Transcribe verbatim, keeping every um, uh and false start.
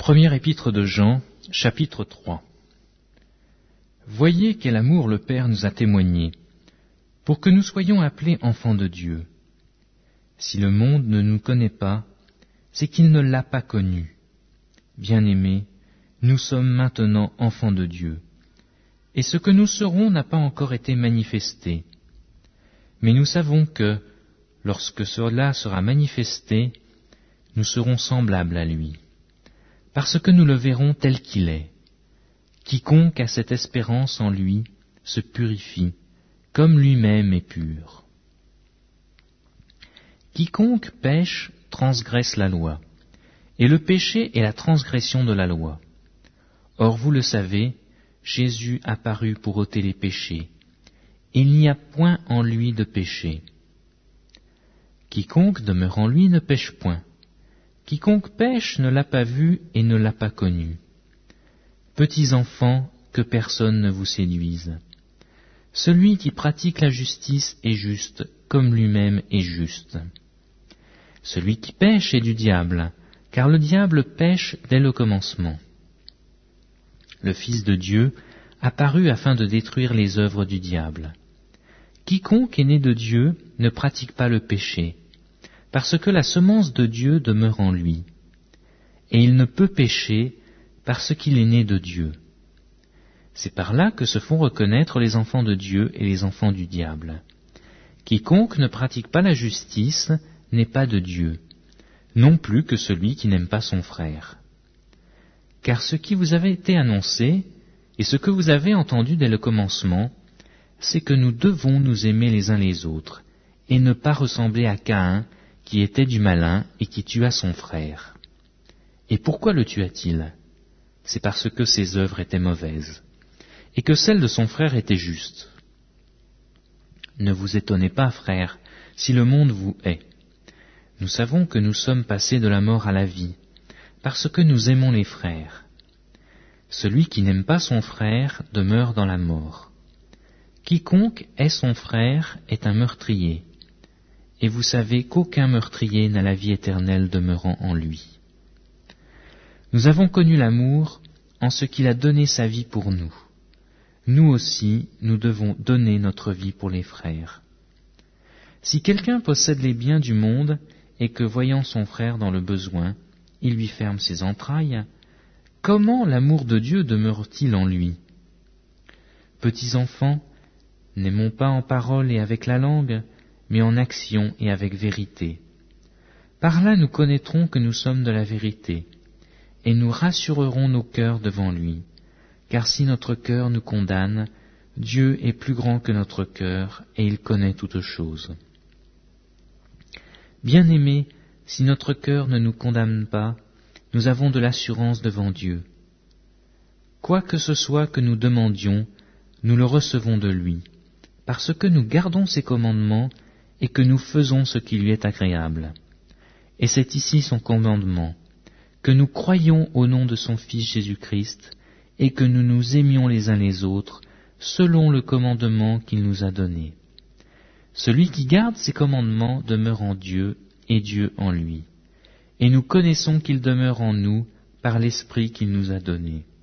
Première épître de Jean, chapitre trois. Voyez quel amour le Père nous a témoigné, pour que nous soyons appelés enfants de Dieu. Si le monde ne nous connaît pas, c'est qu'il ne l'a pas connu. Bien-aimés, nous sommes maintenant enfants de Dieu, et ce que nous serons n'a pas encore été manifesté. Mais nous savons que, lorsque cela sera manifesté, nous serons semblables à lui, parce que nous le verrons tel qu'il est. Quiconque a cette espérance en lui se purifie, comme lui-même est pur. Quiconque pêche transgresse la loi, et le péché est la transgression de la loi. Or vous le savez, Jésus apparut pour ôter les péchés. Il n'y a point en lui de péché. Quiconque demeure en lui ne pêche point. Quiconque pêche ne l'a pas vu et ne l'a pas connu. Petits enfants, que personne ne vous séduise. Celui qui pratique la justice est juste, comme lui-même est juste. Celui qui pêche est du diable, car le diable pêche dès le commencement. Le Fils de Dieu apparut afin de détruire les œuvres du diable. Quiconque est né de Dieu ne pratique pas le péché, parce que la semence de Dieu demeure en lui, et il ne peut pécher parce qu'il est né de Dieu. C'est par là que se font reconnaître les enfants de Dieu et les enfants du diable. Quiconque ne pratique pas la justice n'est pas de Dieu, non plus que celui qui n'aime pas son frère. Car ce qui vous avait été annoncé, et ce que vous avez entendu dès le commencement, c'est que nous devons nous aimer les uns les autres, et ne pas ressembler à Caïn, qui était du malin et qui tua son frère. Et pourquoi le tua-t-il ? C'est parce que ses œuvres étaient mauvaises, et que celles de son frère étaient justes. Ne vous étonnez pas, frères, si le monde vous hait. Nous savons que nous sommes passés de la mort à la vie, parce que nous aimons les frères. Celui qui n'aime pas son frère demeure dans la mort. Quiconque est son frère est un meurtrier, et vous savez qu'aucun meurtrier n'a la vie éternelle demeurant en lui. Nous avons connu l'amour en ce qu'il a donné sa vie pour nous. Nous aussi, nous devons donner notre vie pour les frères. Si quelqu'un possède les biens du monde et que, voyant son frère dans le besoin, il lui ferme ses entrailles, comment l'amour de Dieu demeure-t-il en lui ? Petits enfants, n'aimons pas en parole et avec la langue, mais en action et avec vérité. Par là nous connaîtrons que nous sommes de la vérité, et nous rassurerons nos cœurs devant lui. Car si notre cœur nous condamne, Dieu est plus grand que notre cœur, et il connaît toutes choses. Bien-aimés, si notre cœur ne nous condamne pas, nous avons de l'assurance devant Dieu. Quoi que ce soit que nous demandions, nous le recevons de lui, parce que nous gardons ses commandements et que nous faisons ce qui lui est agréable. Et c'est ici son commandement, que nous croyions au nom de son Fils Jésus-Christ, et que nous nous aimions les uns les autres, selon le commandement qu'il nous a donné. Celui qui garde ses commandements demeure en Dieu, et Dieu en lui. Et nous connaissons qu'il demeure en nous par l'Esprit qu'il nous a donné.